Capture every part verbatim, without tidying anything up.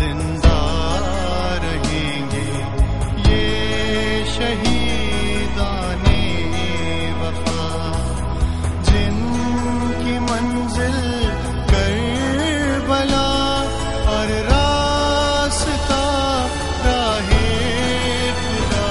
زندہ رہیں گے یہ شہیدان وفا، جن کی منزل کربلا اور راستہ راہ خدا۔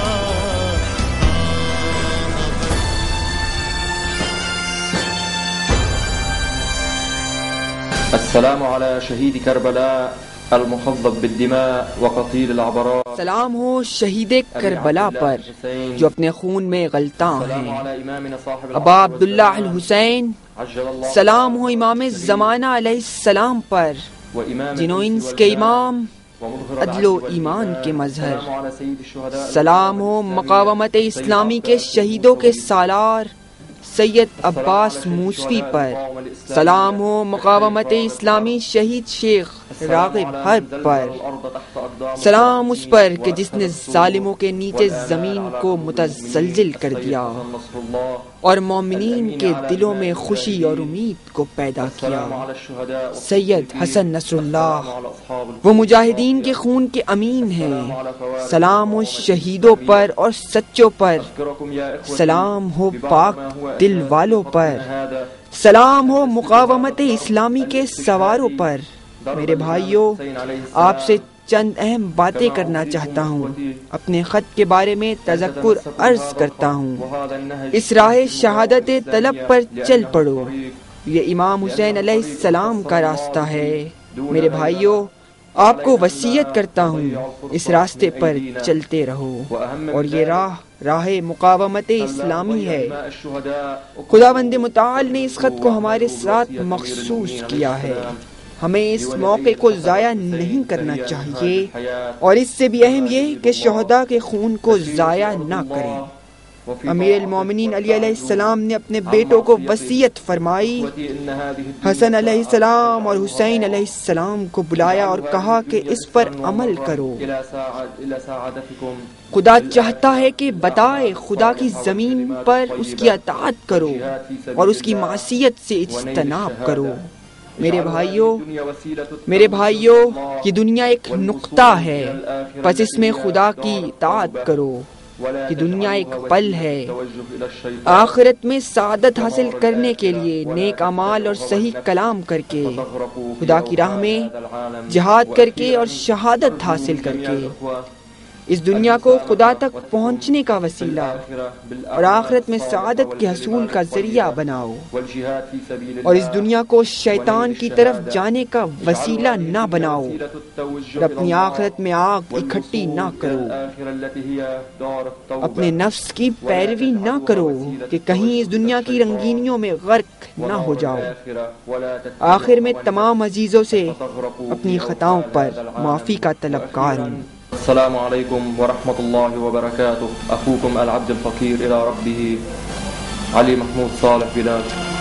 السلام على شہید کربلا المخضب بالدماء وقتیل العبرات۔ سلام ہو شہید کربلا پر جو اپنے خون میں غلطاں ہیں، ابا عبداللہ الحسین۔ سلام ہو امام زمانہ علیہ السلام پر جنہوں انس کے امام عدل و ایمان کے مظہر۔ سلام ہو مقاومت اسلامی کے شہیدوں کے سالار سید عباس موسوی پر۔ سلام ہو مقاومت اسلامی شہید شیخ راغب حرب پر۔ سلام اس پر کہ جس نے ظالموں کے نیچے زمین کو متزلزل کر دیا اور مومنین کے دلوں میں خوشی اور امید کو پیدا کیا۔ سید حسن نصر اللہ وہ مجاہدین کے خون کے امین ہیں۔ سلام ہو شہیدوں پر اور سچوں پر۔ سلام ہو پاک دل والوں پر۔ سلام ہو مقاومت اسلامی کے سواروں پر۔ میرے بھائیوں، آپ سے چند اہم باتیں کرنا چاہتا ہوں۔ اپنے خط کے بارے میں تذکر عرض کرتا ہوں۔ اس راہ شہادت طلب پر چل پڑو، یہ امام حسین علیہ السلام کا راستہ ہے۔ میرے بھائیوں، آپ کو وصیت کرتا ہوں اس راستے پر چلتے رہو، اور یہ راہ راہ مقاومت اسلامی ہے۔ خداوند متعال نے اس خط کو ہمارے ساتھ مخصوص کیا ہے۔ ہمیں اس موقع کو ضائع نہیں کرنا چاہیے، اور اس سے بھی اہم یہ کہ شہداء کے خون کو ضائع نہ کریں۔ امیر المومنین علی علیہ السلام نے اپنے بیٹوں کو وصیت فرمائی، حسن علیہ السلام اور حسین علیہ السلام کو بلایا اور کہا کہ اس پر عمل کرو۔ خدا چاہتا ہے کہ بتائے خدا کی زمین پر اس کی اطاعت کرو اور اس کی معصیت سے اجتناب کرو۔ میرے بھائیوں میرے بھائیوں یہ دنیا ایک نقطہ ہے، پس اس میں خدا کی اطاعت کرو۔ یہ دنیا ایک پل ہے، آخرت میں سعادت حاصل کرنے کے لیے نیک اعمال اور صحیح کلام کر کے، خدا کی راہ میں جہاد کر کے اور شہادت حاصل کر کے اس دنیا کو خدا تک پہنچنے کا وسیلہ اور آخرت میں سعادت کے حصول کا ذریعہ بناؤ، اور اس دنیا کو شیطان کی طرف جانے کا وسیلہ نہ بناؤ، اور اپنی آخرت میں آگ اکٹھی نہ کرو۔ اپنے نفس کی پیروی نہ کرو کہ کہیں اس دنیا کی رنگینیوں میں غرق نہ ہو جاؤ۔ آخر میں تمام عزیزوں سے اپنی خطاؤں پر معافی کا طلبکار ہوں۔ السلام علیکم ورحمۃ اللہ وبرکاتہ۔ اخوکم العبد الفقیر الی ربہ، علی محمود صالح بلال۔